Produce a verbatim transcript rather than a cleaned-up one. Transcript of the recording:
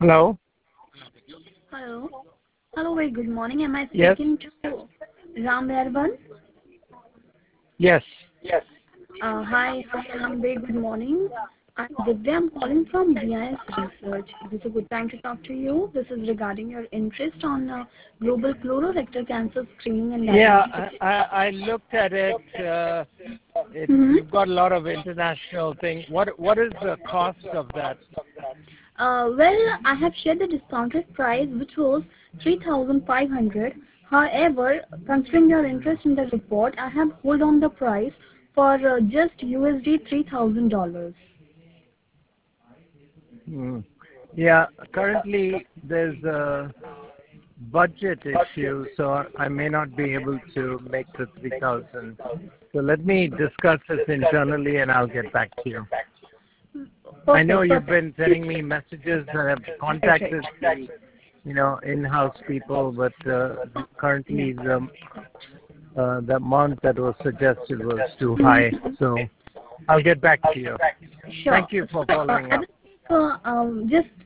Hello? Hello. Hello, very good morning. Am I Yes? speaking to Ram Verban? Yes. Uh, hi, hi, Ram. Very good morning. I'm Divya. I'm calling from B I S Research. This is a good time to talk to you. This is regarding your interest on uh, global colorectal cancer screening and Yeah, diagnostic. I, I, I looked at it. Uh, it. Mm-hmm. You've got a lot of international thing. What What is the cost of that? Uh, well, I have shared the discounted price, which was three thousand five hundred. However, considering your interest in the report, I have hold on the price for uh, just U S D three thousand dollars. Hmm. Yeah, currently there's a budget issue, so I may not be able to make the three thousand. So let me discuss this internally and I'll get back to you. I know Perfect, you've perfect. been sending me messages and I've Right, right. contacted the, you know, in-house people, but uh, Yeah. currently the uh, the amount that was suggested was too high. Mhm. So I'll get back to you. Sure. Thank you for So, uh, following I up. will take, uh, um, just